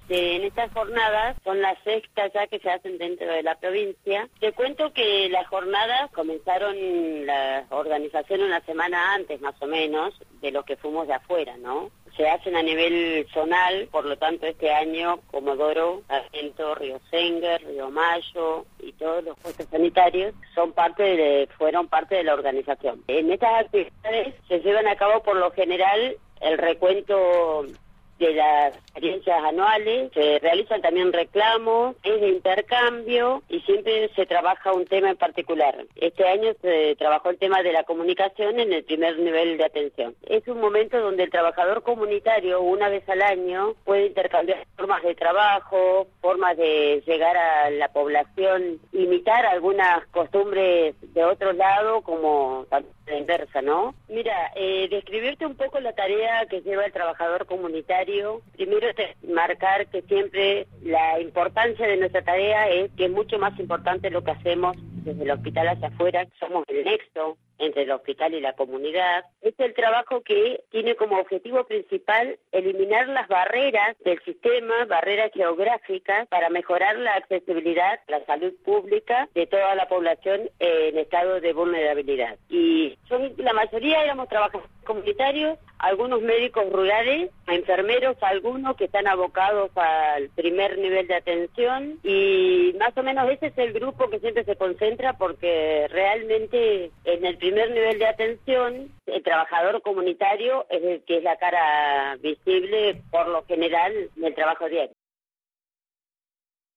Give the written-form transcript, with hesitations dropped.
En estas jornadas, son las sextas ya que se hacen dentro de la provincia. Te cuento que las jornadas comenzaron la organización una semana antes, más o menos, de lo que fuimos de afuera, ¿no? Se hacen a nivel zonal, por lo tanto este año Comodoro, Sargento, Río Senguer, Río Mayo y todos los puestos sanitarios fueron parte de la organización. En estas actividades se llevan a cabo por lo general el recuento de las experiencias anuales, se realizan también reclamos, es de intercambio y siempre se trabaja un tema en particular. Este año se trabajó el tema de la comunicación en el primer nivel de atención. Es un momento donde el trabajador comunitario una vez al año puede intercambiar formas de trabajo, formas de llegar a la población, imitar algunas costumbres de otro lado como la inversa, ¿no? Mira, describirte un poco la tarea que lleva el trabajador comunitario. Primero marcar que siempre la importancia de nuestra tarea es que es mucho más importante lo que hacemos desde el hospital hacia afuera, somos el nexo entre el hospital y la comunidad. Es el trabajo que tiene como objetivo principal eliminar las barreras del sistema, barreras geográficas, para mejorar la accesibilidad, la salud pública de toda la población en estado de vulnerabilidad. Y la mayoría éramos trabajadores comunitarios, algunos médicos rurales, enfermeros, algunos que están abocados al primer nivel de atención, y más o menos ese es el grupo que siempre se concentra, porque realmente en el primer nivel de atención el trabajador comunitario es el que es la cara visible por lo general del trabajo diario.